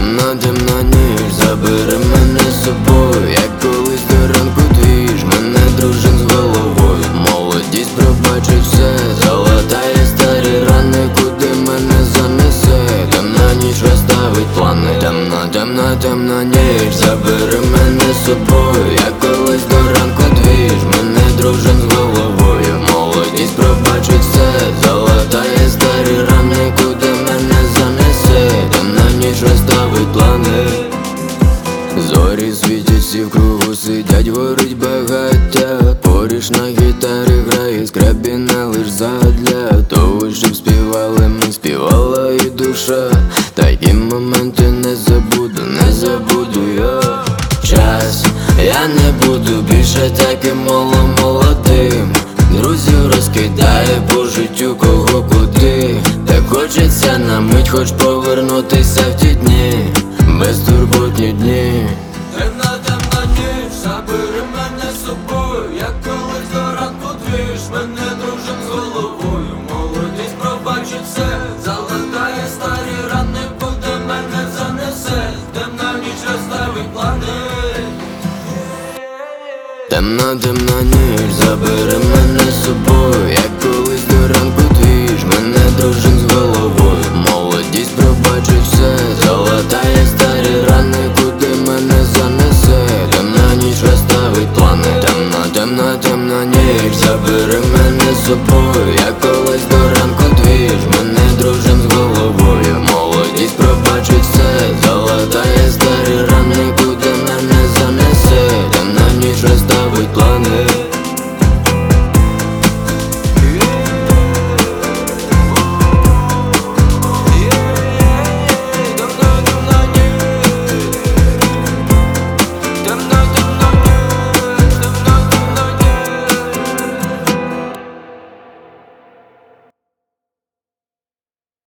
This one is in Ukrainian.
Темна, темна ніч, забери мене з собою, як колись до ранку двіж, мене дружин з головою. Молодість пробачить все, залатає старі рани, куди мене занесе. Темна ніч розставить плани. Темна, темна, темна ніч, забери мене з собою, як колись до ранку двіж, мене дружин з головою. Молодість пробачить все, залатає старі рани, куди мене занесе. Темна ніч розставить плани. Зорі світяться в кругу, сидять, горить багаття. Поріж на гітарі грає, скрабіна лиш задля того, щоб співали ми, співала і душа. Такі моменти не забуду, не забуду я. Час, я не буду більше таким молодим. Друзів розкидає по життю кого куди. Так хочеться на мить хоч повернутися в ті дні, безтурботні дні. Темна, темна ніч, забери мене з собою, як колись до ранку двіж, мене дружин з головою. Молодість пробачить все, залатає старі рани, куди мене занесе. Темна ніч розставить плани. Темна, темна ніч, забери мене з собою, як колись до ранку двіж, мене дружин з головою.